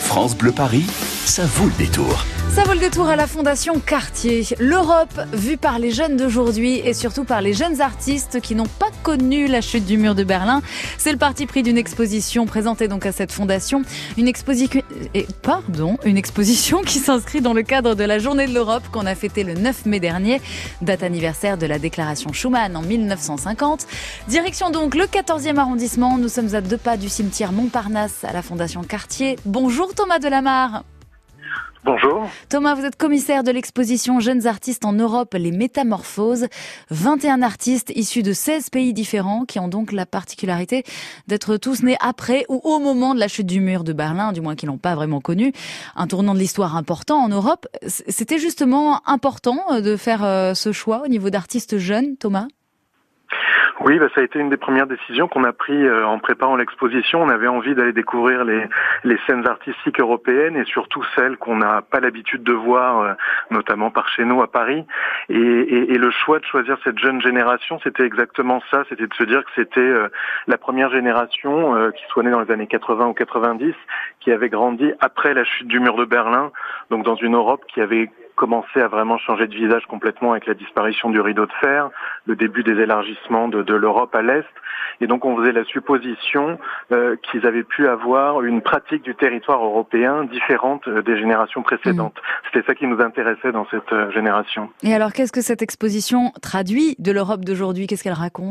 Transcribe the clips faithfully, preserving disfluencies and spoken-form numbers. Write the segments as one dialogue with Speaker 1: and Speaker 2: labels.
Speaker 1: France Bleu Paris, ça vaut le détour.
Speaker 2: Ça vaut le détour à la Fondation Cartier. L'Europe vue par les jeunes d'aujourd'hui et surtout par les jeunes artistes qui n'ont pas connu la chute du mur de Berlin. C'est le parti pris d'une exposition présentée donc à cette fondation. Une exposition, pardon, une exposition qui s'inscrit dans le cadre de la Journée de l'Europe qu'on a fêtée le neuf mai dernier, date anniversaire de la déclaration Schuman en mille neuf cent cinquante. Direction donc le quatorzième arrondissement. Nous sommes à deux pas du cimetière Montparnasse à la Fondation Cartier. Bonjour Thomas Delamarre.
Speaker 3: Bonjour.
Speaker 2: Thomas, vous êtes commissaire de l'exposition Jeunes artistes en Europe, les Métamorphoses. vingt et un artistes issus de seize pays différents qui ont donc la particularité d'être tous nés après ou au moment de la chute du mur de Berlin, du moins qu'ils l'ont pas vraiment connu. Un tournant de l'histoire important en Europe. C'était justement important de faire ce choix au niveau d'artistes jeunes, Thomas ?
Speaker 3: Oui, bah, ça a été une des premières décisions qu'on a prises euh, en préparant l'exposition. On avait envie d'aller découvrir les, les scènes artistiques européennes et surtout celles qu'on n'a pas l'habitude de voir, euh, notamment par chez nous à Paris. Et, et, et le choix de choisir cette jeune génération, c'était exactement ça. C'était de se dire que c'était euh, la première génération euh, qui soit née dans les années quatre-vingts ou quatre-vingt-dix, qui avait grandi après la chute du mur de Berlin, donc dans une Europe qui avait commencé à vraiment changer de visage complètement avec la disparition du rideau de fer, le début des élargissements de, de l'Europe à l'Est. Et donc on faisait la supposition euh, qu'ils avaient pu avoir une pratique du territoire européen différente des générations précédentes. Mmh. C'était ça qui nous intéressait dans cette euh, génération.
Speaker 2: Et alors qu'est-ce que cette exposition traduit de l'Europe d'aujourd'hui ? Qu'est-ce qu'elle raconte ?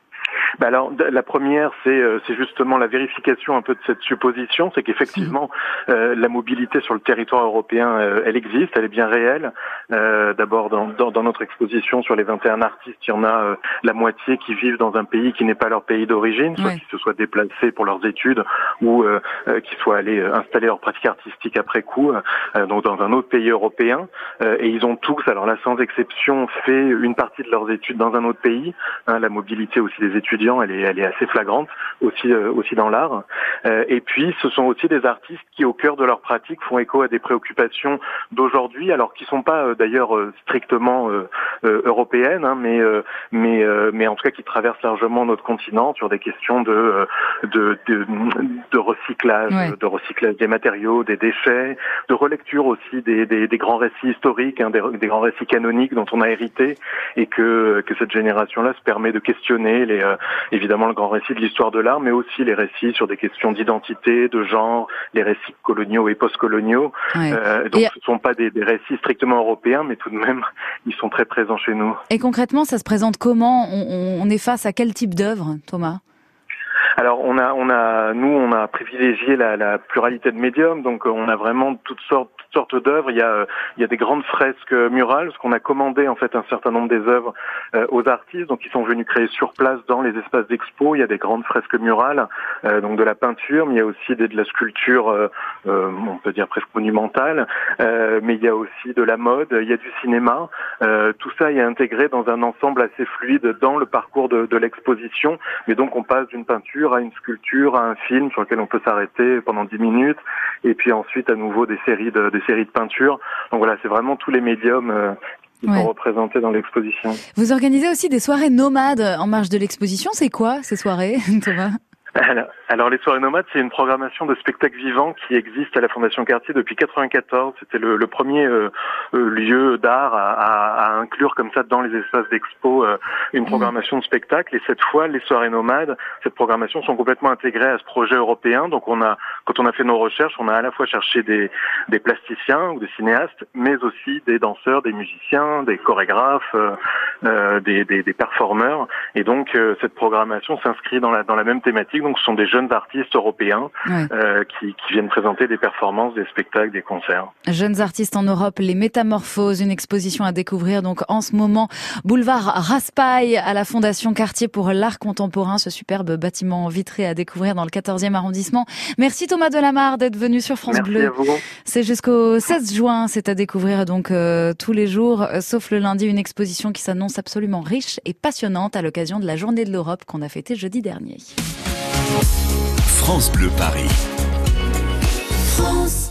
Speaker 3: Bah alors, la première, c'est c'est justement la vérification un peu de cette supposition, c'est qu'effectivement, euh, la mobilité sur le territoire européen, euh, elle existe, elle est bien réelle. Euh, d'abord, dans, dans, dans notre exposition sur les vingt et un artistes, il y en a euh, la moitié qui vivent dans un pays qui n'est pas leur pays d'origine, soit ouais. qui se soient déplacés pour leurs études ou euh, euh, qui soient allés euh, installer leur pratique artistique après coup, euh, donc dans un autre pays européen. Euh, et ils ont tous, alors là sans exception, fait une partie de leurs études dans un autre pays. Hein, la mobilité aussi des étudiants, elle est, elle est assez flagrante, aussi, euh, aussi dans l'art. Euh, et puis, ce sont aussi des artistes qui, au cœur de leur pratique, font écho à des préoccupations d'aujourd'hui, alors qui sont pas euh, d'ailleurs euh, strictement euh, euh, européennes, hein, mais, euh, mais, euh, mais en tout cas qui traversent largement notre continent sur des questions de, euh, de, de, de recyclage, ouais. de recyclage des matériaux, des déchets, de relecture aussi des, des, des grands récits historiques, hein, des, des grands récits canoniques dont on a hérité, et que, que cette génération-là se permet de questionner les euh, évidemment le grand récit de l'histoire de l'art, mais aussi les récits sur des questions d'identité, de genre, les récits coloniaux et post-coloniaux. Ouais. Euh, donc et... ce ne sont pas des, des récits strictement européens, mais tout de même, ils sont très présents chez nous.
Speaker 2: Et concrètement, ça se présente comment ? on, on est face à quel type d'œuvre, Thomas ?
Speaker 3: Alors on a, on a, nous on a privilégié la, la pluralité de médiums, donc on a vraiment toutes sortes, toutes sortes d'œuvres. Il y a, il y a des grandes fresques murales, parce qu'on a commandé en fait un certain nombre des œuvres euh, aux artistes, donc ils sont venus créer sur place dans les espaces d'expo. Il y a des grandes fresques murales, euh, donc de la peinture, mais il y a aussi des, de la sculpture, euh, euh, on peut dire presque monumentale, euh, mais il y a aussi de la mode, il y a du cinéma. Euh, tout ça est intégré dans un ensemble assez fluide dans le parcours de, de l'exposition, mais donc on passe d'une peinture à une sculpture, à un film sur lequel on peut s'arrêter pendant dix minutes, et puis ensuite à nouveau des séries de, des séries de peintures. Donc voilà, c'est vraiment tous les médiums euh, qui ouais. sont représentés dans l'exposition.
Speaker 2: Vous organisez aussi des soirées nomades en marge de l'exposition. C'est quoi ces soirées, Thomas ?
Speaker 3: Alors, alors les soirées nomades, c'est une programmation de spectacles vivants qui existe à la Fondation Cartier depuis quatre-vingt-quatorze. C'était le, le premier euh, euh, lieu d'art à, à, à inclure comme ça dans les espaces d'expo euh, une programmation de spectacles. Et cette fois, les soirées nomades, cette programmation sont complètement intégrées à ce projet européen. Donc on a, quand on a fait nos recherches, on a à la fois cherché des, des plasticiens ou des cinéastes, mais aussi des danseurs, des musiciens, des chorégraphes, euh, euh, des, des, des performeurs. Et donc euh, cette programmation s'inscrit dans la, dans la même thématique. Donc, ce sont des jeunes artistes européens ouais. euh, qui, qui viennent présenter des performances, des spectacles, des concerts.
Speaker 2: Jeunes artistes en Europe, les Métamorphoses, une exposition à découvrir donc en ce moment, boulevard Raspail à la Fondation Cartier pour l'art contemporain, ce superbe bâtiment vitré à découvrir dans le quatorzième arrondissement. Merci Thomas Delamarre d'être venu sur France
Speaker 3: Merci
Speaker 2: Bleu.
Speaker 3: À vous.
Speaker 2: C'est jusqu'au seize juin, c'est à découvrir donc euh, tous les jours, euh, sauf le lundi, une exposition qui s'annonce absolument riche et passionnante à l'occasion de la Journée de l'Europe qu'on a fêtée jeudi dernier.
Speaker 1: France Bleu Paris.
Speaker 4: France